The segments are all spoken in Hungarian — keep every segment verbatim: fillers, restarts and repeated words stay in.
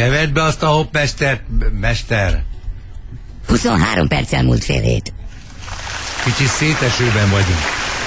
Kevert be azt a hoppmestert, mester. huszonhárom perccel múlt fél hét. Kicsit szétesőben vagyunk.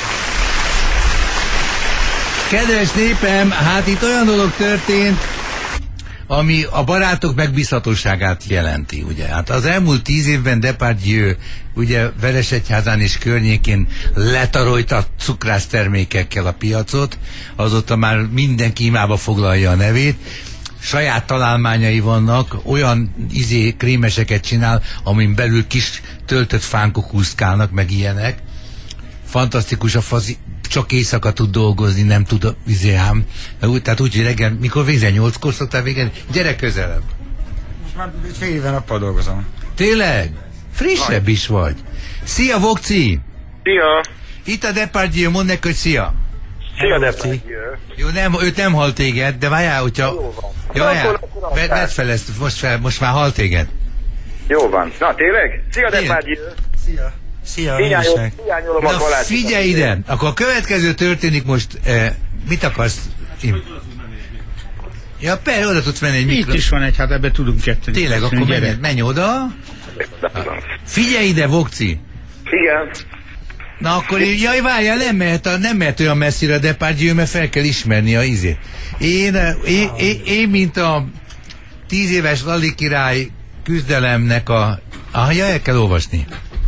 Kedves népem, hát itt olyan dolog történt, ami a barátok megbízhatóságát jelenti, ugye. Hát az elmúlt tíz évben Depardieu, ugye Veresegyházán és környékén letarolta cukrásztermékekkel a piacot, azóta már mindenki imába foglalja a nevét, saját találmányai vannak, olyan izé krémeseket csinál, amin belül kis töltött fánkok úszkálnak, meg ilyenek. Fantasztikus a fazi, csak éjszaka tud dolgozni, nem tud izé ám. Tehát úgy, hogy reggel, mikor végzel, nyolckor szoktál végezni? Gyere közelebb. Most már fél éve nappal dolgozom. Tényleg? Frissebb is vagy. Szia, Vokci! Szia! Itt a Depardieu, mondd neki, hogy szia! Szia, Depardieu! Jó, nem, őt nem hal téged, de várjál, hogyha... Jó van. Jó, várjál, vedd, vedd fel ezt, most, fel, most már hal téged. Jó van. Na, tényleg? Szia, Depardieu! Szia! Szia, Hiányolom, hiányolom a Na, Balázs. figyelj ide! Akkor a következő történik most... Eh, mit akarsz? Im? Ja, persze, oda tudsz menni egy mikro... Itt is van egy, hát ebbe tudunk ketteni. Tényleg, akkor menj, menj oda. Figyelj ide, Vokci! Igen. Na akkor, jaj, várjál, nem mehet, a, nem mehet olyan messzire a Depardieu, mert fel kell ismerni a izét. Én, én, én, én mint a tíz éves Lali király küzdelemnek a... Ah, ja, el kell olvasni.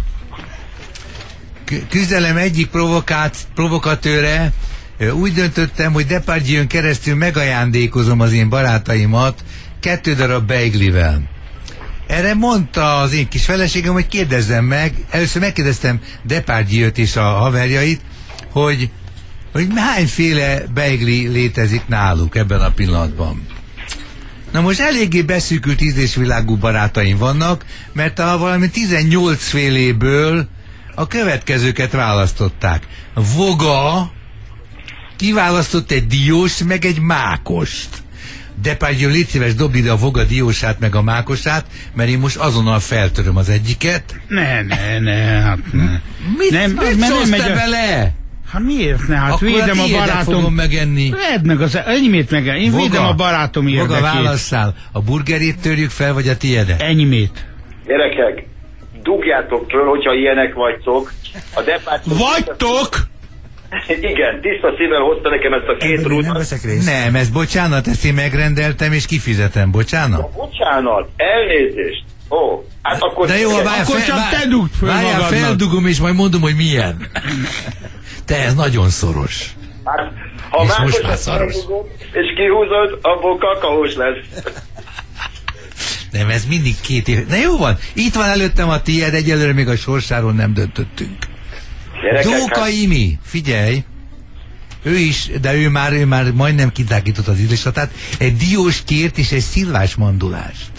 Küzdelem egyik provokát, provokatőre, úgy döntöttem, hogy Depardieu-n keresztül megajándékozom az én barátaimat kettő darab beiglivel. Erre mondta az én kis feleségem, hogy kérdezzem meg, először megkérdeztem Depardieu-t és a haverjait, hogy, hogy hányféle beigli létezik náluk ebben a pillanatban. Na most eléggé beszűkült ízlésvilágú barátaim vannak, mert a valami tizennyolc féléből a következőket választották. Voga kiválasztott egy diós, meg egy mákost. Depardieu, légy szíves, dobd ide a Voga diósát, meg a mákosát, mert én most azonnal feltöröm az egyiket. Ne, ne, ne, hát ne. Mit, nem, mit szózz te bele? Hát miért ne? Hát akkor védem a, a barátom. fogom megenni. Vedd meg az enyémét meg. Én Voga, védem a barátom érdekét. Voga, válasszál. A burgerét törjük fel, vagy a tiédet? Enyémét. Gyerekek, dugjátok föl, hogyha ilyenek vagytok. A Depardieu... Vagytok? Igen, tiszta szívvel hozta nekem ezt a két rúdot. Nem, nem, ez bocsánat, ezt én megrendeltem és kifizetem, bocsánat? Bocsánat, elnézést. Ó, hát akkor... De jó, várj, akkor fel, csak várj, te dugd föl várjál, magadnak. feldugom és majd mondom, hogy milyen. Te, ez nagyon szoros. Hát, ha És most már mákosat szaros. feldugom, és kihúzod, abból kakaós lesz. Nem, ez mindig két év. Na jó van, itt van előttem a tiéd, egyelőre még a sorsáról nem döntöttünk. Gyerekek, Dóka hát... Imi, figyelj! Ő is, de ő már, ő már majdnem kitágított az ízléshatát. Egy diós kért és egy szilvás mandulást.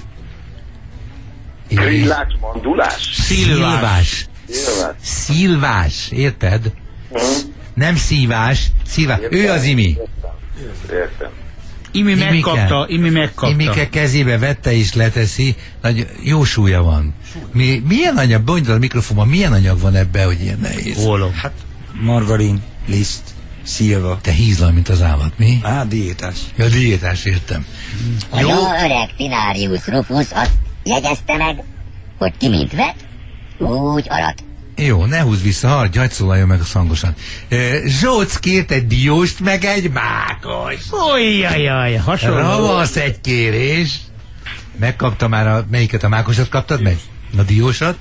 Grillás mandulás? Szilvás. Szilvás. Szilvás, érted? Hm? Nem szívás, szívás. Értem. Ő az Imi. Értem. Imi Imike. megkapta, Imi megkapta. Imike kezébe vette és leteszi. Nagy, jó súlya van. Mi, milyen anyag, mondj a mikrofonban, milyen anyag van ebbe, hogy ilyen nehéz? Ólom. Hát margarin, liszt, szilva. Te hízlal, mint az állat, mi? Á, diétás. Ja, diétás, értem. A jó öreg Pinarius Rufus azt jegyezte meg, hogy ki mint vet, úgy arat. Jó, ne húzz vissza, hagyj, hagyd szólaljon meg a szangosan. Zsóc kért egy dióst, meg egy mákost. Ojjajjaj, hasonló. Ravasz egy kérés. Megkapta már a... Melyiket, a mákosat kaptad meg? A diósat?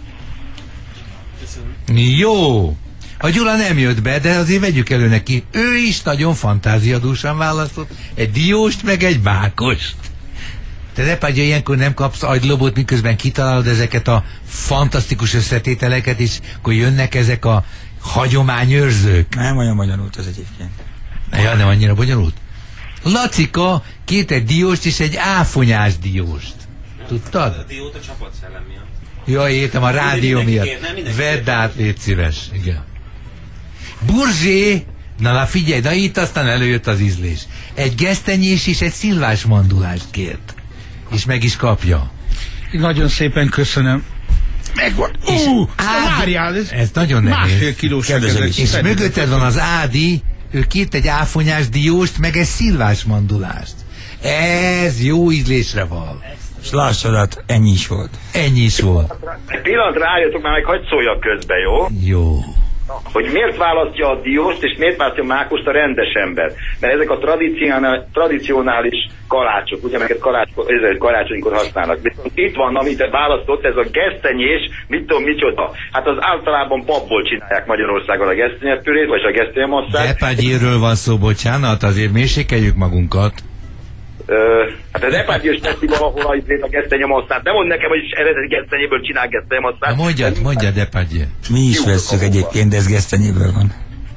Jó. A Gyula nem jött be, de azért vegyük elő neki. Ő is nagyon fantáziadúsan választott. Egy dióst, meg egy mákost. Te Depardieu, ilyenkor nem kapsz agylobot, miközben kitalálod ezeket a fantasztikus összetételeket, és akkor jönnek ezek a hagyományőrzők. Nem olyan bonyolult az egyébként. Ja, nem annyira bonyolult. Lacika két egy dióst és egy áfonyás dióst. Tudtad? A diót a csapatszellem miatt. Ja, értem, a rádió Mindenki miatt. kér, nem, mindenki Vedd kér. át, légy szíves. Igen. Burzsé, na, na figyelj, na itt aztán előjött az ízlés. Egy gesztenyés és egy szilvás mandulást kért. És meg is kapja. Nagyon szépen köszönöm. Megvan. Ú, várjál, ez, Ez nagyon nehéz. másfél kilós. Kérdezek. És mögötted van az Ádi, ő kért egy áfonyás dióst, meg egy szilvás mandulást. Ez jó ízlésre van. És lássad, hát ennyi is volt. Ennyi is volt. Egy pillanatra álljatok már, meg hagyd szóljak közbe, jó? Jó. Hogy miért választja a dióst, és miért választja a mákost a rendes ember. Mert ezek a tradicionális, tradicionális kalácsok, ugye, amelyeket kalács, karácsonykor használnak. Viszont itt van, amit választott, ez a gesztenyés, mit tudom, micsoda. Hát az általában papból csinálják Magyarországon a gesztenyepürét, vagy a gesztenyemasszát. Depardieuről van szó, bocsánat, azért mérsékeljük magunkat. Ö, hát az Depardieu teszi valahol a, a gesztenyemasszát. Nem mondd nekem, hogy eredeti gesztenyéből csinál gesztenyemasszát. Na mondjad, mondjad, Depardieu. Mi is vesszük egyébként, de ez gesztenyéből van.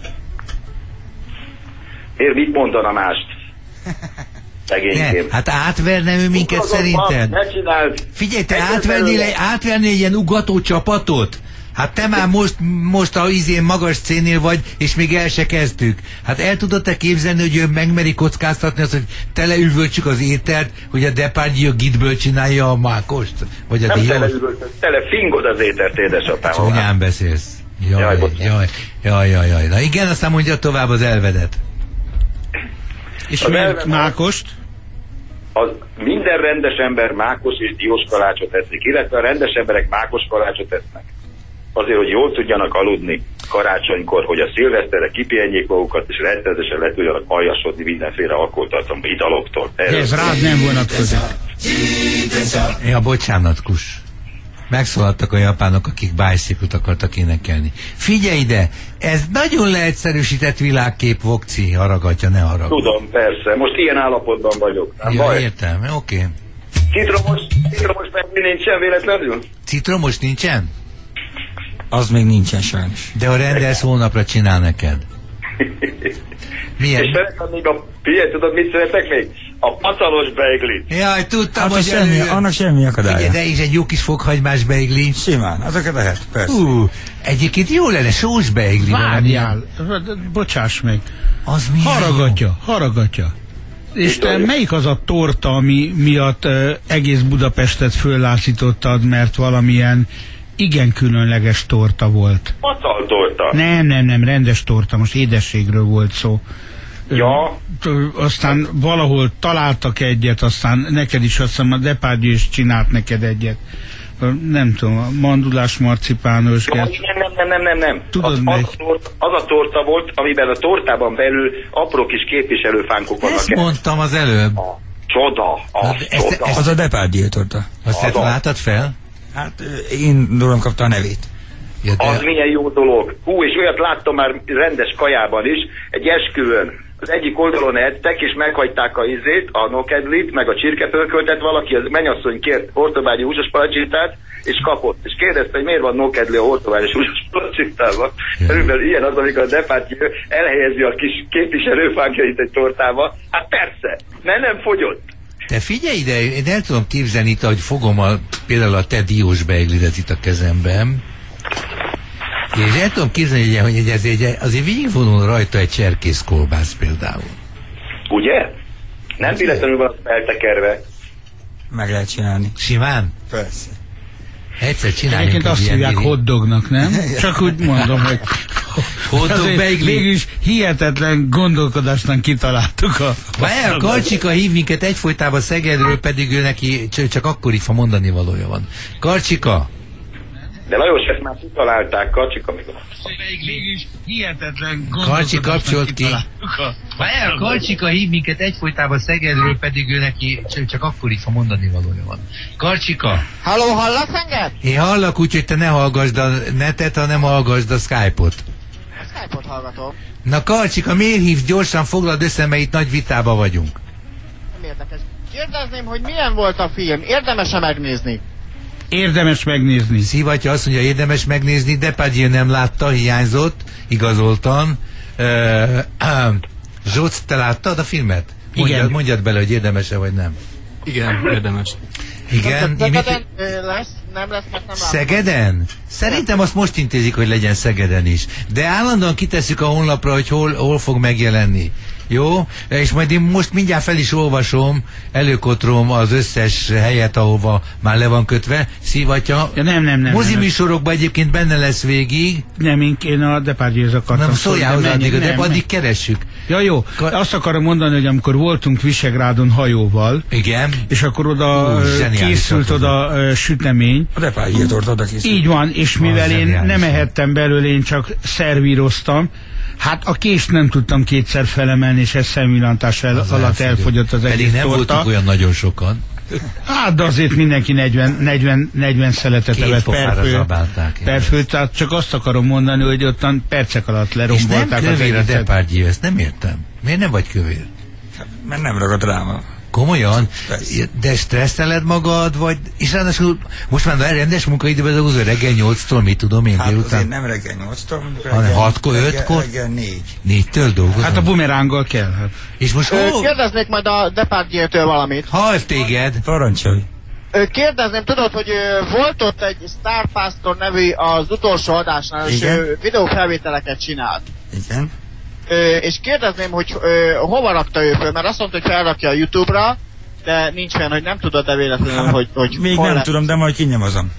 Miért mit mondana mást? Szegénykém. Ne, hát átverne ő minket Ugrozom, szerinted? Ne csináld! Figyelj, te Egyetlen átvernél, előre. átvernél egy ilyen ugató csapatot? Hát te már most, most a izén magas cénél vagy, és még el se kezdtük. Hát el tudod-e képzelni, hogy ő megmeri kockáztatni azt, hogy teleüvöltsük az ételt, hogy a Depardieu gidből csinálja a mákost? Vagy a Nem diós? tele, tele fingod az étert, édesapám. Csúnyán beszélsz. Jaj, Jaj, jaj, bocsánat. jaj, jaj, jaj. Na igen, aztán mondja tovább az elvedet. És Az miért elve- mákost? Az minden rendes ember mákos és diós kalácsot eszik, illetve a rendes emberek mákos kalácsot esznek. Azért, hogy jól tudjanak aludni karácsonykor, hogy a szilveszterre kipihenjék magukat, és rendszeresen le tudjanak aljasodni mindenféle alkoholtartalmú italoktól. De ez rád nem vonatkozik. Ja, bocsánat, kus. Megszólaltak a japánok, akik bicycle-t akartak énekelni. Figyelj ide, ez nagyon leegyszerűsített világkép, Vokci, haragatja, ne haragudj. Tudom, persze. Most ilyen állapotban vagyok. Nem Ja, baj. értem, oké. Okay. Citromos, citromos megmi nincsen véletlenül? Citromos nincsen? Az még nincsen sajnos. De a rendelsz holnapra csinál neked. Milyen? És szeretem még a... Figyelj, tudod, mit szeretek még? A pacalos beiglit. Jaj, tudtam, Hát hogy semmi, elő... annak semmi akadálya. Figyelj, de is egy jó kis fokhagymás beigli. Simán, azokat lehet, persze. Ú, egyébként jó lenne, sós beigli. Várjál, bocsáss meg. Az milyen Haragatja, haragatja. És te melyik az a torta, ami miatt uh, egész Budapestet föllázítottad, mert valamilyen igen különleges torta volt? Pacaltorta. Nem, nem, nem, rendes torta, most édességről volt szó. Ja. Ö, aztán valahol találtak egyet, aztán neked is, azt hiszem a Depardieu is csinált neked egyet. Ö, Nem tudom, a mandulás marcipános. Nem, nem, nem, nem, nem, nem. Tudod az, melyik? az, a torta, az a torta volt, amiben a tortában belül apró kis képviselőfánkok vannak. Ezt mondtam az előbb. A csoda, a Na, de ezt- csoda. ezt- Az a Depardieu torta. Azt te Az a- találtad fel? Hát ö, én dolgom kapta a nevét. Ja, Az de... milyen jó dolog. Hú, és olyat láttam már rendes kajában is, egy esküvőn. Az egyik oldalon ettek, és meghagyták a izét, a nokedlit, meg a csirkepörköltet, valaki, az mennyasszony kért hortobágyi húsos palacsintát, és kapott. És kérdezte, hogy miért van nokedli a hortobágyi húsos palacsintában. Körülbelül ilyen az, amikor a Depardieu elhelyezi a kis képviselőfánkjait egy tortába. Hát persze, mert nem fogyott. Te figyelj ide, én el tudom képzelni itt, hogy fogom a, például a te diós beiglidet itt a kezemben, és el tudom képzelni, hogy egy, egy, egy, azért végigvonul rajta egy cserkész kolbász például. Ugye? Nem véletlenül van az feltekerve. Meg lehet csinálni. Simán? Persze. Egyszer csináljunk Egyébként egy azt ilyen hívják mini- hotdognak, nem? Csak úgy mondom, hogy Hotdog azért beigli. mégis hihetetlen gondolkodásnak kitaláltuk a... Várjál, Karcsika hív minket egyfolytában Szegedről, pedig ő neki cs- csak akkor itt, ha mondani valója van. Karcsika! De Lajos, ezt már kitalálták, Kacsika, mikor. Mégis hihetetlen Karcsi, kapcsolt ki. a... Várjál, Karcsika hív minket egyfolytában Szegedről, pedig ő neki cs- csak akkor itt, ha mondani valója van. Karcsika! Halló, hallasz engem? Én hallak úgy, hogy te ne hallgasd a netet, hanem hallgasd a Skype-ot. Skype-ot hallgatom. Na Karcsika, miért hívsz? Gyorsan foglald össze, mert itt nagy vitába vagyunk. Nem érdekes. Kérdezném, hogy milyen volt a film? Érdemes-e megnézni? Érdemes megnézni. Szivatja azt mondja, érdemes megnézni, Depardieu nem látta, hiányzott, igazoltan. Uh, uh, Zsoc, te láttad a filmet? Mondjad, Igen. mondjad bele, hogy érdemes-e vagy nem. Igen, érdemes. Igen. Szegeden Imi- ö, lesz? Nem lesz, mert nem látom. Szegeden? Szerintem azt most intézik, hogy legyen Szegeden is. De állandóan kitesszük a honlapra, hogy hol, hol fog megjelenni. Jó? És majd én most mindjárt fel is olvasom, előkotrom az összes helyet, ahova már le van kötve. Szivatja. Ja, nem, nem, nem. Moziműsorokban egyébként benne lesz végig. Nem, én, én a Depardieu-z akartam. Nem, szólni, szóljál de hozzá menjünk, addig, de nem, addig keressük. Ja jó, Ka- azt akarom mondani, hogy amikor voltunk Visegrádon hajóval, Igen. és akkor oda Ú, ö, zseniális készült volt. oda ö, sütemény. A depályírtort oda készült. Így van, és mivel Az én zseniális nem volt. ehettem belőle, én csak szervíroztam, hát a kést nem tudtam kétszer felemelni, és ez szemvillantás el, Az alatt elfogyott. elfogyott az Pedig egész nem torta. voltunk olyan nagyon sokan. Hát, de azért mindenki negyven szeletet Két evett pofára per fő, zabálták, per fő, tehát csak azt akarom mondani, hogy ottan percek alatt És nem lerombolták az kövér a egészet. Depardieu, ezt nem értem. Miért nem vagy kövér? Mert nem ragad rám. Komolyan? Persze. De stresszeled magad, vagy... És ráadásul most már rendes munkaidőben dolgozol reggel nyolctól, mit tudom én Hát azért délután? nem reggel nyolctól, Hanem hatkor, ötkor? Reggel négy. Négytől dolgozol? Hát a bumeránggal kell. Hát. És most Ö, hol? kérdeznék majd a Depardieu-től valamit. Hall téged. Parancsolj. Ö, kérdezném, tudod, hogy ö, volt ott egy Star Pastor nevű az utolsó adásnál, és Igen. ö, videófelvételeket csinált. Igen. Ö, és kérdezném, hogy ö, hova rakta ő föl, mert azt mondta, hogy felrakja a YouTube-ra, de nincs olyan, hogy nem tudod, de véletlenül, Hát, hogy, hogy még hol nem lesz. tudom, de majd kinyomozom.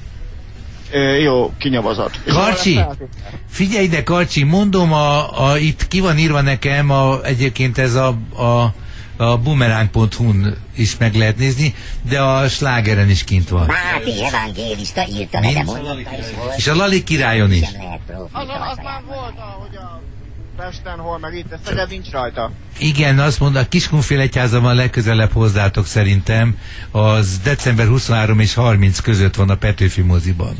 Ö, jó, kinyomozott. És hol Karcsi, lesz feltétel? figyelj ide, Karcsi, mondom, a, a, itt ki van írva nekem, a, egyébként ez a, a, a boomerang pont hu-n is meg lehet nézni, de a slágeren is kint van. Máté evangélista írta Mind? le, de mondotta is volt. És a Lali királyon is. Nem lehet profi. Az, az már volt, ahogy a Pesten, hol meg itt, ez Szeged nincs rajta. Igen, azt mondta, a Kiskunfélegyháza van legközelebb hozzátok szerintem, az december huszonhárom és harminc között van a Petőfi moziban.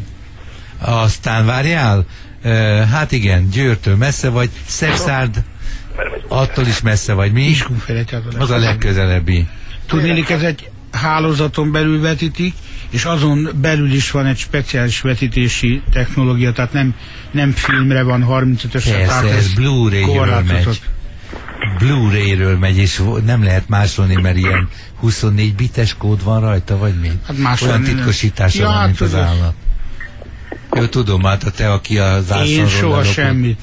Aztán várjál, uh, hát igen, Győrtől messze vagy, Szexárd, attól is messze vagy, mi? Az a legközelebbi. Tudnélik, ez egy hálózaton belül vetítik, és azon belül is van egy speciális vetítési technológia, tehát nem, nem filmre van harmincötös. Persze, ez Blu-ray-ről megy. Blu-ray-ről megy, és nem lehet másolni, mert ilyen huszonnégy bites kód van rajta, vagy mi? Hát másolni olyan nem. titkosítása Ja, van, mint az tudod. állat. Jó, tudom, hát a te, aki az ászonról Én soha lelopott. semmit.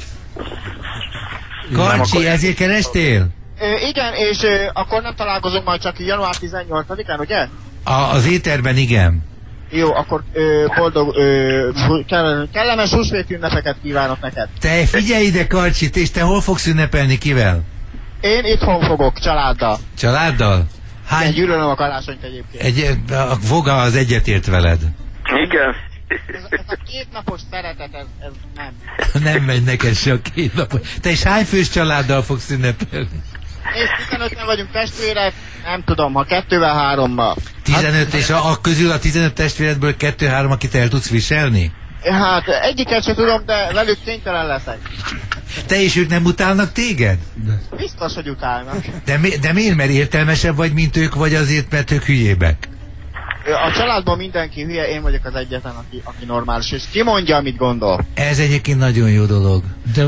Karcsi, ezért kerestél? Ö, igen, és ö, akkor nem találkozunk majd csak január tizennyolcadikán, ugye? A, az éterben igen. Jó, akkor ö, boldog, ö, kell, kellemes húsvét ünnepeket kívánok neked. Te figyelj ide, Karcsi, és te hol fogsz ünnepelni, kivel? Én itthon fogok, családdal. Családdal? Én Hány? gyűlölöm a karácsonyt egyébként. Egy, a Voga az egyetért veled. Igen. Ez, ez a két napos szeretet, ez, ez nem. Nem megy neked se a két nap. Te is hány fős családdal fogsz ünnepelni? És tizenöten vagyunk testvérek, nem tudom, ha kettővel, hárommal. tizenöt, és a, a közül a tizenöt testvéredből kettő-három, akit el tudsz viselni? Hát egyiket sem tudom, de velük kénytelen leszek. Te és ők nem utálnak téged? Biztos, hogy utálnak. De, mi, de miért? Mert értelmesebb vagy, mint ők, vagy azért, mert ők hülyébek? A családban mindenki hülye, én vagyok az egyetlen, aki, aki normális, és ki mondja, amit gondol. Ez egyébként nagyon jó dolog. De,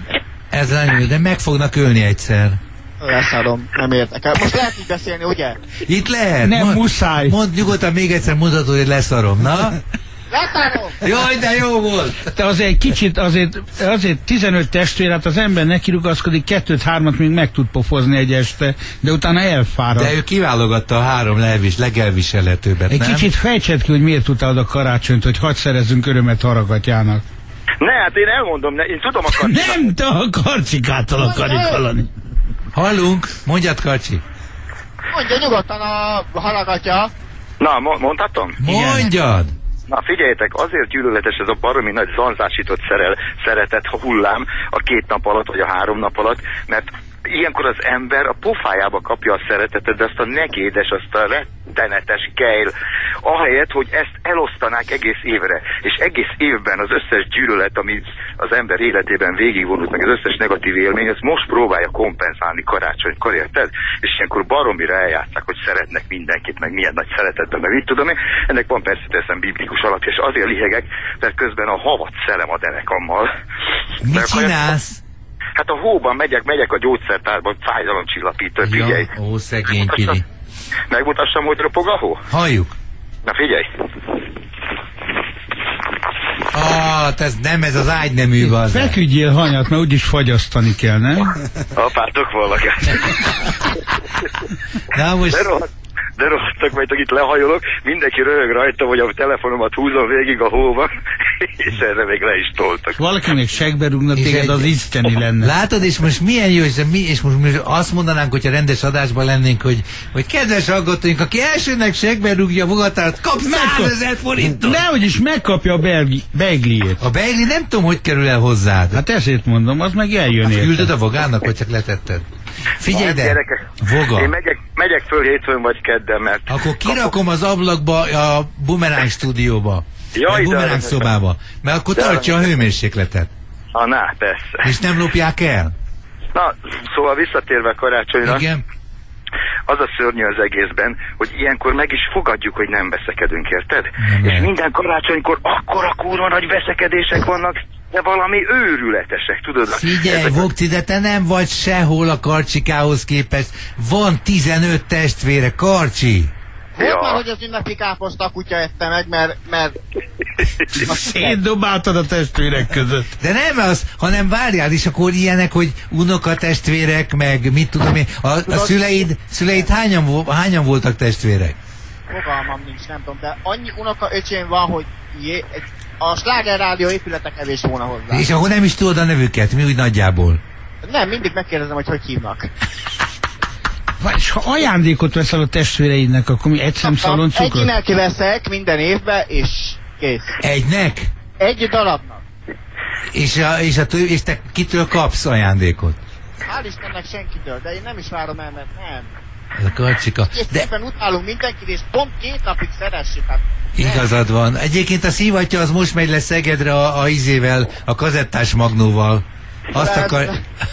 Ez nagyon jó, de meg fognak ölni egyszer. Leszarom, nem érdekel. Most lehet így beszélni, ugye? Itt lehet? Nem Mond, muszáj. Mondd nyugodtan még egyszer, mondhatod, hogy leszarom, na? Leszarom! Jaj, de jó volt! de azért egy kicsit, azért, azért tizenöt testvér, hát az ember neki rugaszkodik, kettőt-hármat még meg tud pofozni egy este, de utána elfárad. De ő kiválogatta a három levis, legelviselhetőbbet, Egy nem? kicsit fejtsed ki, hogy miért utálod a karácsonyt, hogy hadd szerezzünk örömet Haragatyának. Ne, hát én elmondom, ne, én tudom a karcsinak. Nem, te a karcikától akarjuk hallani. Hallunk? Mondjad, Karcsi. Mondja nyugodtan a halagatja. Na, mo- mondhatom? Mondjad! Na figyeljetek, azért gyűlöletes ez a baromi nagy zanzásított szerel, szeretet hullám a két nap alatt, vagy a három nap alatt, mert ilyenkor az ember a pofájába kapja a szeretetet, de azt a negédes, azt a rettenetes kejl, ahelyett, hogy ezt elosztanák egész évre, és egész évben az összes gyűlölet, ami az ember életében végigvonult, meg az összes negatív élmény, ezt most próbálja kompenzálni karácsonykor, érted? És ilyenkor baromira eljátszák, hogy szeretnek mindenkit, meg milyen nagy szeretetben, meg mit tudom én. Ennek van persze teszem biblikus alapja, és azért lihegek, mert közben a havat szelem a denekammal. Mit csinálsz? Hát a hóban megyek, megyek a gyógyszertárban, fájdalomcsillapító, figyelj. Ja, ó, szegény Pili. Megmutassam, hogy ropog a hó? Halljuk. Na figyelj. Ah, ez nem, ez az ágynemű van. Feküdjél hanyat, mert úgyis fagyasztani kell, nem? Apátok voltak. Na most... De rohadt, de rohadtak vagytok, itt lehajolok, mindenki röhög rajta, hogy a telefonomat húzom végig a hóba, és erre még le is toltak. Valaki még segbe rúgna téged, egy- az isteni lenne. Látod, és most milyen jó, és, mi, és most mi azt mondanánk, hogyha rendes adásban lennénk, hogy, hogy kedves hallgatóink, aki elsőnek segbe rúgja a vogatárat, kap százezer forintot! Dehogy is megkapja a belgi, beigliét. A beigli nem tudom, hogy kerül el hozzád. Hát ezért mondom, az meg eljön Küldöd érte. a vogának, vagy csak letetted? Figyelj Hát, ide, gyerekek, voga. Én megyek, megyek föl hétfőn vagy kedden, mert... Akkor kirakom az ablakba a Bumerang stúdióba. Jaj, Vagy de Bumerang aranyos. szobába. Mert akkor De tartja a aranyos. hőmérsékletet. Ah, na, persze. És nem lopják el. Na, szóval visszatérve karácsonyra, Igen? az a szörnyű az egészben, hogy ilyenkor meg is fogadjuk, hogy nem veszekedünk, érted? Nem És lehet. minden karácsonykor akkora kurva nagy veszekedések vannak, de valami őrületesek, tudod? Figyelj, Ezek a- Vokci, de te nem vagy sehol a Karcsikához képest. Van tizenöt testvére, Karcsi. Volt Ja. már, hogy az ünnepi káposzta a kutya ette meg, mert, mert Szétdobáltad a testvérek között. De nem az, hanem várjál is, akkor ilyenek, hogy unokatestvérek, meg mit tudom én. A, a szüleid, szüleid hányan, vo- hányan voltak testvérek? fogalmam nincs, nem tudom, de annyi unoka öcsém van, hogy jé, egy, a Sláger Rádió épülete kevés volna hozzá. És akkor nem is tudod a nevüket, mi úgy nagyjából. Nem, mindig megkérdezem, hogy hogy hívnak. Vagy és ha ajándékot veszel a testvéreidnek, akkor mi egy szemszalon Egy cukrot? innen veszek minden évben, és kész. Egynek? Egy darabnak. És, a, és, a, tő- és te kitől kapsz ajándékot? Hál' Istennek senkitől, de én nem is várom el, mert nem. Ez a Karcsika. És De szépen utálunk mindenkit, és pont két napig szeressük. Hát igazad van. Egyébként a szívatja az most megy le Szegedre a, a izével, a kazettás magnóval. Azt De- akar...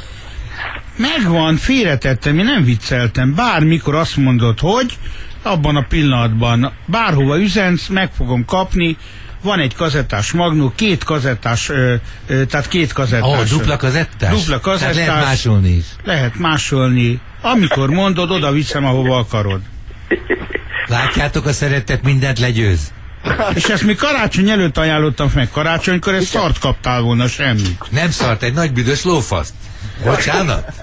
Megvan, félretettem, én nem vicceltem. Bármikor azt mondod, hogy abban a pillanatban bárhova üzensz, meg fogom kapni, van egy kazettás magnó, két kazettás, ö, ö, tehát két kazettás. Ó, oh, dupla kazettás? Dupla kazettás. Tehát lehet másolni is. Lehet másolni. Amikor mondod, oda viszem, ahova akarod. Látjátok, a szeretet mindent legyőz. És ezt mi karácsony előtt ajánlottam meg. Karácsonykor ezt szart kaptál volna, semmit. Nem szart, egy nagy büdös lófaszt. Bocsánat?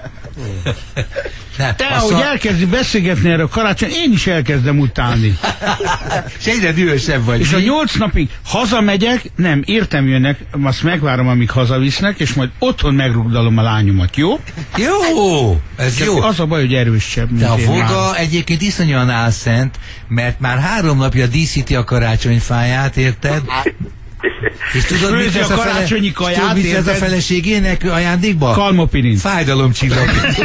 Nem, Te, a ahogy szar... elkezdi beszélgetni erről a karácsony, én is elkezdem utálni. És egyre dühösebb vagy. És a mi? nyolc napig hazamegyek, nem, értem jönnek, azt megvárom, amíg hazavisznek, és majd otthon megrugdalom a lányomat, jó? Jó, ez Csak jó. az a baj, hogy erősebb, mint De a én Voga már. egyébként iszonyúan álszent, mert már három napja díszíti a karácsonyfáját, érted? És tudod, mit Főzi vesz a a, fele... karácsonyi és tudod, kaját, mit vesz a érted? feleségének ajándékba? Kalmopirint. Fájdalomcsillag.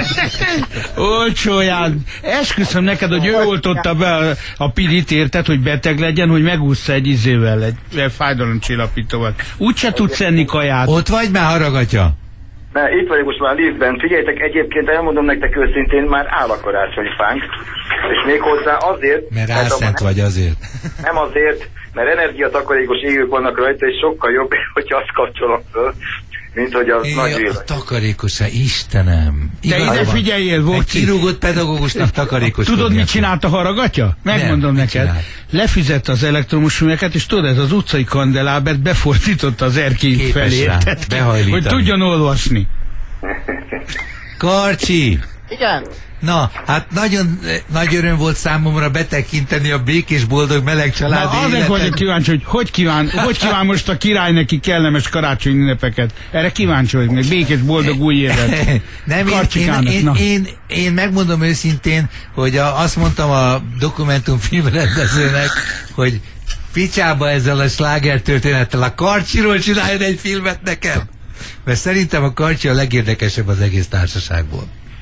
Olcsóján. Esküszöm neked, hogy ő oltotta be a, a pirit, érted, hogy beteg legyen, hogy megúszza egy izével, egy, egy fájdalomcsillapítóval. Úgyse tudsz enni kaját. Ott vagy már, haragatja? Na, itt vagyok most már liftben. Figyeljetek, egyébként elmondom nektek őszintén, már áll a karácsonyfánk. És még hozzá azért... Mert mert álszent abban vagy azért. Nem azért, mert energiatakarékos égők vannak rajta, és sokkal jobb, hogyha azt kapcsolom föl, mint hogy az nagy É, a villany. takarékosa, Istenem. Te Igaza ide van. figyeljél, Egy Vokci. kirúgott pedagógusnak takarékos. Tudod, mit csinált a haragatja? Megmondom Nem, mit neked. csinált? Lefizette az elektromos műveket, és tudod, ez az utcai kandelábert befordította az erkély Képes felé, rá érted? behajlítani. Hogy tudjon olvasni. Karcsi! igen, Na, hát nagyon eh, nagy öröm volt számomra betekinteni a békés, boldog, meleg Na, családi azért életet. vagyok kíváncsi, hogy hogy kíván, hogy kíván most a király neki kellemes karácsonyi ünnepeket. Erre kíváncsi vagyok meg. Békés, boldog új évet. Nem, én, én, Karcsikának, én, na. én, én megmondom őszintén, hogy a, azt mondtam a dokumentumfilm rendezőnek, hogy picsába ezzel a sláger történettel, a Karcsiról csináljon egy filmet nekem. Mert szerintem a Karcsi a legérdekesebb az egész társaságból.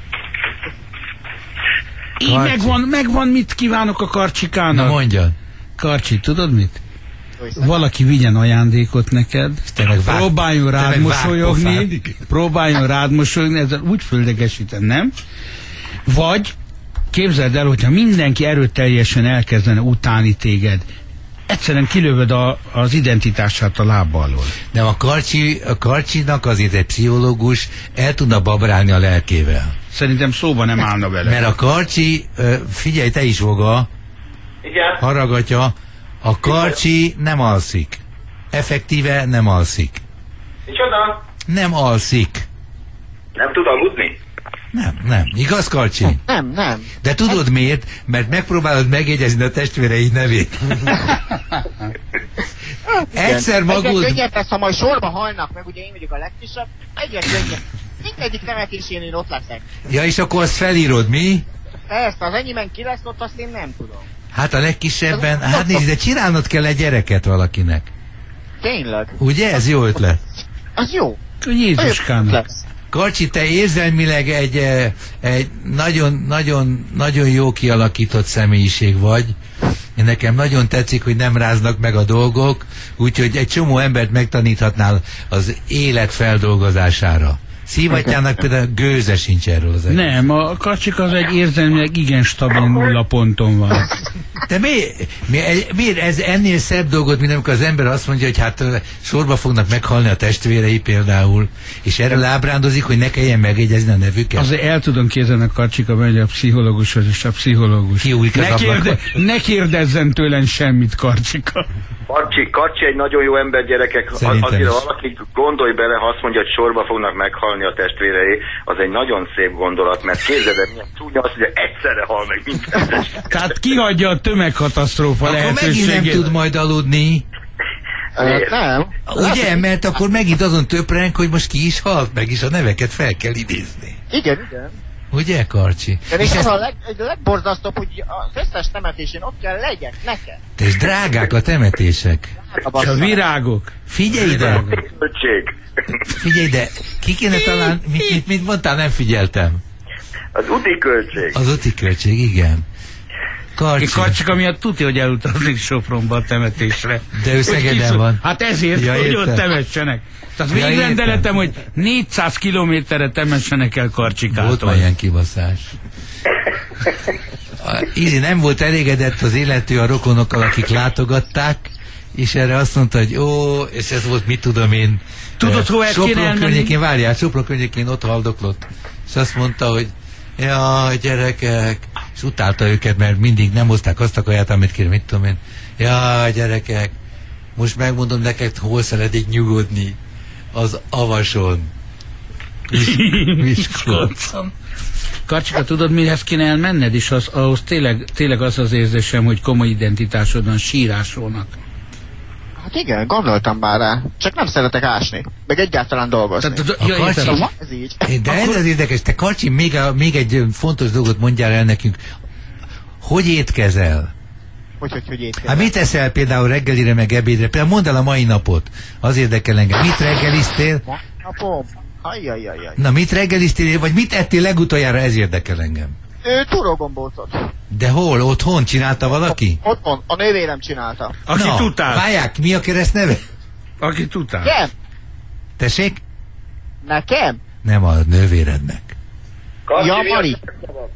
Így Karcsi. megvan, megvan, mit kívánok a Karcsikának. Na mondjad. Karcsi, tudod mit? jó hiszem. Valaki vigyen ajándékot neked, te meg vág- próbáljon te rád meg mosolyogni, vágpofád. próbáljon rád mosolyogni, ezzel úgy földegesítem, nem? Vagy képzeld el, hogyha mindenki erőteljesen elkezdene utálni téged, egyszerűen kilövöd a, az identitását a lába alól. De a, Karcsi, a Karcsinak azért egy pszichológus el tudna babrálni a lelkével. Szerintem szóba nem állna vele. Mert a Karcsi, ö, figyelj, te is, Voga, Igen? haragatja, a Karcsi nem alszik. Effektíve nem alszik. Micsoda? Nem alszik. Nem tud aludni? Nem, nem. Igaz, Karcsi? Nem, nem. De tudod miért? Mert megpróbálod megjegyezni a testvéreid nevét. Egyszer Egyre magud... könnyebb lesz, ha majd sorba halnak meg, ugye én vagyok a legkisebb, egyre könnyebb. Mindegyik temetésén én ott leszek. Ja, és akkor azt felírod, mi? Persze, az enyémen ki lesz ott, azt én nem tudom. Hát a legkisebben... Hát nézd, de csinálnod kell egy gyereket valakinek. Tényleg? Ugye? Ez jó ötlet. Az jó. Jézuskának. Karcsi, te érzelmileg egy, eh, egy nagyon, nagyon, nagyon jó kialakított személyiség vagy. Én nekem nagyon tetszik, hogy nem ráznak meg a dolgok, úgyhogy egy csomó embert megtaníthatnál az élet feldolgozására. Szívatjának például gőze sincs erről az egész. Nem, a Karcsik az egy érzelmileg igen stabil nulla ponton van. De miért, miért, miért ez ennél szebb dolgot, mint amikor az ember azt mondja, hogy hát ö, sorba fognak meghalni a testvérei például, és erről ábrándozik, hogy ne kelljen megjegyezni a nevüket? Azért el tudom képzelni, a Karcsika megy a pszichológushoz, és a pszichológus. Kiújik az Ne, kérde, ablakon. ne kérdezzen tőlem semmit, Karcsika. Kacsi, Kacsi egy nagyon jó ember, gyerekek. Szerintem Azért, is. ha valaki gondolj bele, ha azt mondja, hogy sorba fognak meghalni a testvérei, az egy nagyon szép gondolat, mert képzeld el, milyen csúnya az, hogy egyszerre hal meg minden. Tehát kihagyja a tömegkatasztrófa Akkor megint nem lehetőségét. tud majd aludni. Uh, nem. Ugye? Mert akkor megint azon töprenk, hogy most ki is halt meg, és a neveket fel kell idézni. Igen, igen. Ugye, Karcsi? De még És az ezt, a leg, egy legborzasztóbb, hogy az összes temetésén ott kell legyek, neked. és drágák a temetések. Hát a És a bassza. virágok. Figyelj ide! Költség. Figyelj ide! Ki kéne talán... Mit, mit, mit mondtál? Nem figyeltem. Az úti költség. Az úti költség, igen. Karcsi. Én Karcsika miatt tudja, hogy elutazik Sopronba a temetésre. De ő Szegeden Hogy kiszol- van. Hát ezért, Ja, hogy értem. ott temessenek. Tehát Ja, végrendeletem, értem. hogy négyszáz kilométerre temessenek el Volt Karcsikától. már ilyen kibaszás. A Izi nem volt elégedett az illető a rokonokkal, akik látogatták, és erre azt mondta, hogy ó, és ez volt, mit tudom én. Tudod, eh, hova kéne Sopron elmenni? környékén, várjál, Sopron környékén ott haldoklott. És azt mondta, hogy jaj, gyerekek, és utálta őket, mert mindig nem hozták azt a kaját, amit kér, mit tudom én. Jaj, gyerekek, most megmondom neked, hol szeretnék nyugodni. Az Avason. Mis- Miskolcon. Karcsika, tudod, mihez kéne elmenned? És az, ahhoz tényleg, tényleg az az érzésem, hogy komoly identitásod van, sírásrónak. Hát igen, gondoltam már rá. Csak nem szeretek ásni. Meg egyáltalán dolgozni. Tehát, A ja, Karcsi- értem. Szóval ez így. De ez az érdekes, te Karcsi, még, a, még egy ö, fontos dolgot mondjál el nekünk. Hogy étkezel? Hogy, hogy, hogy étkezem. Hát mit eszel például reggelire, meg ebédre? Például mondd el a mai napot. Az érdekel engem. Mit reggeliztél? Ma napom. Ajjajajaj. Na, mit reggeliztél, vagy mit ettél legutoljára? Ez érdekel engem. Ő túrógombócot. De hol? Otthon csinálta valaki? Otthon. A nővérem csinálta. Aki Na, tudtál. Várják, mi a keresztneve? Aki tudtál. Nem. Tessék? Nekem? Nem a nővérednek. Kacsi, Ja, mi a- Mari.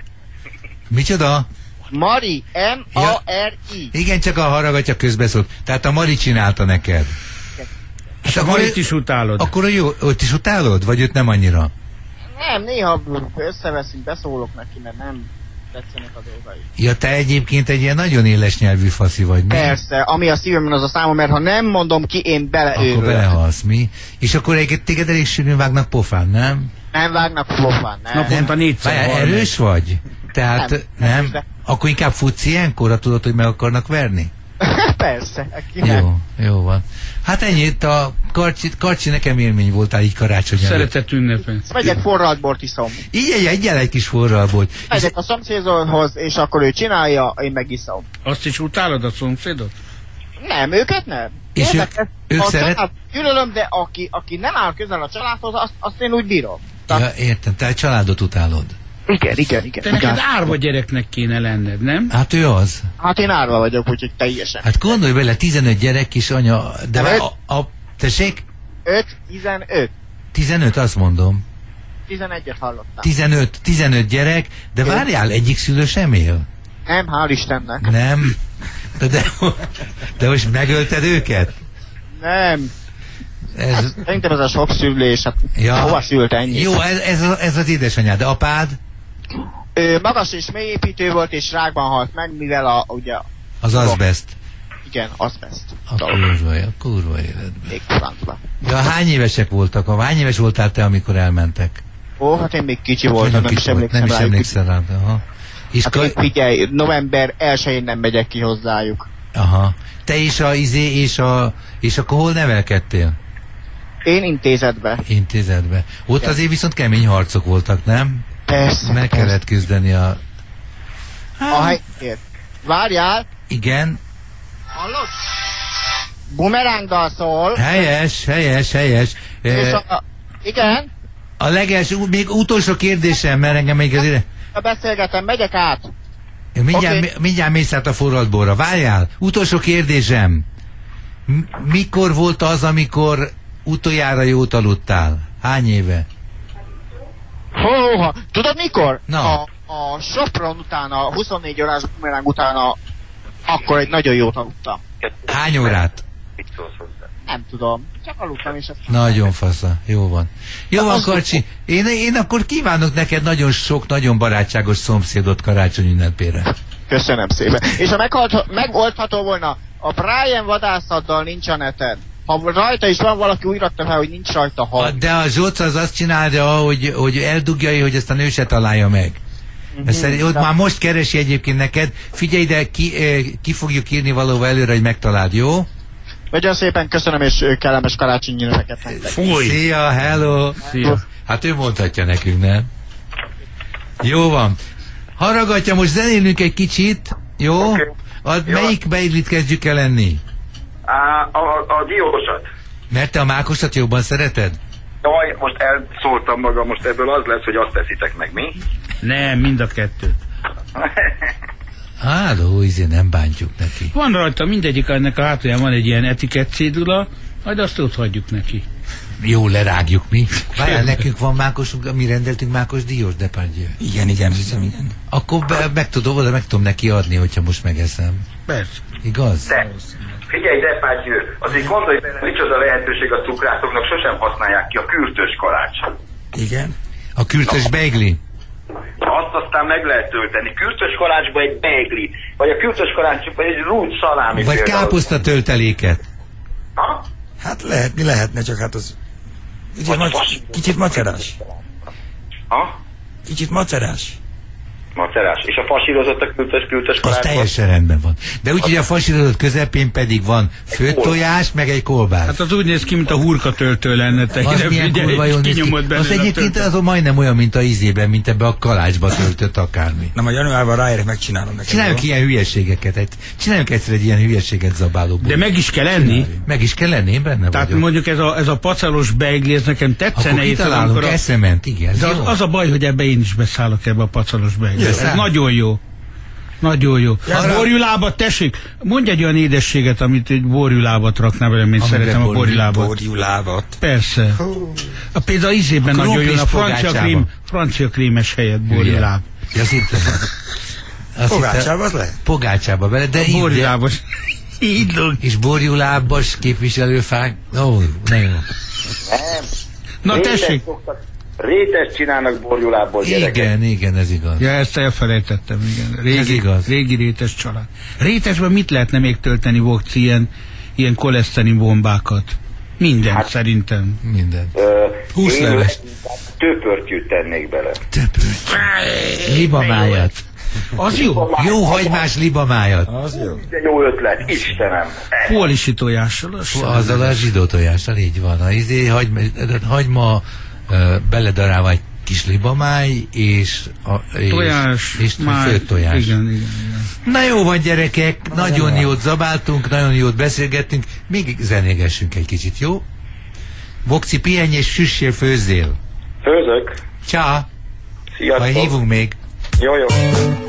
Micsoda? Mari. M A R I. Igen, csak a haragatja közbeszólt. Tehát a Mari csinálta neked. És a Marit is utálod. Akkor a jó, ott is utálod? Vagy őt nem annyira? Nem, néha összeveszünk, beszólok neki, mert nem tetszenek a dolgai. Ja, te egyébként egy ilyen nagyon éles nyelvű faszi vagy, mi? Persze, ami a szívemben az a számom, mert ha nem mondom ki, én Akkor beleőrülök. belehalsz, mi? És akkor egy téged elég sűrűn vágnak pofán, nem? Nem vágnak pofán, nem. Naponta négyszer. Várjál, harminc. erős vagy? Tehát Nem, nem? nem, nem? de- Akkor inkább futsz ilyenkor, tudod, hogy meg akarnak verni? Persze, aki nem. Jó, jó van. Hát ennyit a Karcsi, Karcsi nekem élmény voltál így karácsony előtt. Szeretett ünnepen. Megyek forralt bort iszom. Így egy, egyel egy kis forralból. Megyek a szomszédhoz, és akkor ő csinálja, én meg iszom. Azt is utálod a szomszédot? Nem, őket nem. És Érdekes, ők- ők a szeret- család gyűlölöm, de aki, aki nem áll közel a családhoz, azt, azt én úgy bírom. Ja, értem, te a családot utálod. Igen, igen, igen. Te neked igen. árva gyereknek kéne lenned, nem? Hát ő az. Hát én árva vagyok, úgyhogy teljesen. Hát gondolj bele, tizenöt gyerek is anya, de Nem, a, a, tessék? öt, tizenöt. tizenöt, azt mondom. tizenegyet hallottam. tizenöt, tizenöt gyerek, de várjál, egyik szülő sem él? Nem, hál' Istennek. Nem. De, de, de most megölted őket? Nem. Ez, Szerintem ez a sok szülés, hát ja. hova szült ennyi? Jó, ez, ez, a- ez az édesanyád, de apád? Ő magas és mélyépítő volt, és rákban halt meg, mivel a, ugye, Az azbest. igen, azbest. A kurva, a kurva életben. Még francba. Ja, hány évesek voltak? A hány éves voltál te, amikor elmentek? Ó, hát én még kicsi voltam, Nagyon nem kis is volt, emlékszem nem is rájuk. emlékszel rá, de aha. És Hát ka- én figyelj, november elsején nem megyek ki hozzájuk. aha. Te is a izé, és a, és akkor hol nevelkedtél? Én intézetbe. Intézetbe. Ott Igen. azért viszont kemény harcok voltak, nem? Persze. Meg persze. kellett küzdeni a... A helyért. Várjál, Igen, hallod? Bumerángdal szól. helyes, helyes, helyes. És Eh, a, igen, A legelső, még utolsó kérdésem, mert engem még azért... ha beszélgetem, megyek át. Mindjárt, Oké. okay. mindjárt mész át a forradborra. Várjál, utolsó kérdésem. M- mikor volt az, amikor utoljára jót aludtál? Hány éve? Hóha, tudod mikor? Na. A, a Sopron után, a huszonnégy órás bumeráng után a, akkor egy nagyon jót aludtam. Hány órát? Mit szólsz hozzá? Nem tudom, csak aludtam és ezt... Nagyon fasza, jó van. Jó van, Az- Karcsi, én, én akkor kívánok neked nagyon sok, nagyon barátságos szomszédot karácsony ünnepére. Köszönöm szépen. És ha meghalt, megoldható volna, a Brian vadászaddal nincs a neten. Ha rajta is van, valaki úgy rakta fel, hogy nincs rajta A, hang. de a Zsoc az azt csinálja, hogy, hogy eldugja, hogy ezt a nő se találja meg. Mhm. Ezt szerint, ott már most keresi egyébként neked. Figyelj, de ki, eh, ki fogjuk írni valóban előre, hogy megtaláld, jó? Nagyon szépen köszönöm, és ö, kellemes karácsonyi ünnepeket nektek. Fúj! Szia, hello! Szia. Hát ő mondhatja nekünk, nem? Jó van. Haragatja, most zenélünk egy kicsit, jó? Oké. A, Jó. melyik beiglit kezdjük el enni? Á, a, a, a diósat. Mert te a mákosat jobban szereted? Jaj, most elszóltam magam, most ebből az lesz, hogy azt teszitek meg, mi? Nem, mind a kettő. Háló, izé nem bántjuk neki. Van rajta mindegyik, ennek a hátulján van egy ilyen etikett cédula, majd azt ott hagyjuk neki. Jó, lerágjuk mi. Várjál, nekünk van mákosunk, mi rendeltünk mákos diós Depardieu. Igen, igen, hiszem, igen. Akkor be, meg tudom, oda meg tudom neki adni, hogyha most megeszem. Persze. Igaz? De, figyelj, Depardieu, azért gondolj bele, micsoda lehetőség a cukrászoknak, sosem használják ki a kürtös kalács. Igen. A kürtös beigli. Azt aztán meg lehet tölteni. Kürtös kalácsba egy beigli, vagy a kürtös kalácsba egy rúd szalámi. Vagy például. káposzta tölteléket. Ha? Hát lehetni lehetne, csak hát az... Kicsit, Vagy mac- vas- kicsit macerás. Ha? Kicsit macerás. Macerás. És a fasírozott a kürtös kürtös Az kalácsba? teljesen rendben van. De úgy, hogy a fasírozott közepén pedig van főtt tojás, meg egy kolbász. Hát az úgy néz ki, mint a hurka töltő lenne. Te Az ide milyen figyelj, kurva jól néz ki. kinyomod Az belőle a egyébként töltőt. azon majdnem olyan, mint a ízében, mint ebbe a kalácsba töltött akármi. Na, majd januárban ráérek, megcsinálom neked. Csináljunk jó? ilyen hülyeségeket, egy, csináljunk egyszer egy ilyen hülyeséget zabálóból. De meg is kell enni. Meg is kell lenni, én benne Tehát vagyok. mondjuk ez a, ez a pacalos beigli, ez nekem tetszene. Akkor észre, kitalálunk amikor a- eszement, igen. De az, jó. az a baj, hogy ebbe én is beszállok ebbe a pacalos beigli. Ez Beszáll. nagyon jó. Nagyon jó. Arra- Borjulábat, tessék, mondj egy olyan édességet, amit egy borjulábat rakná belőle, mint Amiben szeretem a borjú- borjulábat. Borjulábat. Persze. A például ízében A nagyon jó, a krumplis francia, pogácsában. krém, francia krémes helyett borjuláb. Ja, azt hittem. Azt Pogácsába hittem- az lehet? Pogácsába bele, de így. Borjulábos. Így log. És borjulábas képviselőfák. Ó, nagyon jó. Nem. Na Rétest tessék. szoktak- Rétest csinálnak borjulából, gyerekek. Igen, igen, ez igaz. Ja, ezt elfelejtettem, igen. Régi, Ez igaz. régi rétes család. Rétesben mit lehetne még tölteni, Vokci, ilyen, ilyen koleszterin bombákat? Minden, hát, szerintem. Minden. Ö, Húszleves. én töpörtyűt tennék bele. Töpört. Libamájat. Az jó. Jó hagymás libamájat. Az jó. De jó ötlet, Istenem. Polisi tojással. Az sem. Azzal a zsidó tojással, így van. A izé, hagyma, hagyma ö, beledarálva egy kis libamáj, és, a, és, Tojás, és máj, főtt tojás. Igen, igen, igen. Na jó van, gyerekek, nagyon jót zabáltunk, nagyon jót beszélgettünk, még zenégessünk egy kicsit, jó? Vokci, pihenj és süssél, főzzél. Főzök. Csá, Sziasztok. majd hívunk még. Jó, jó.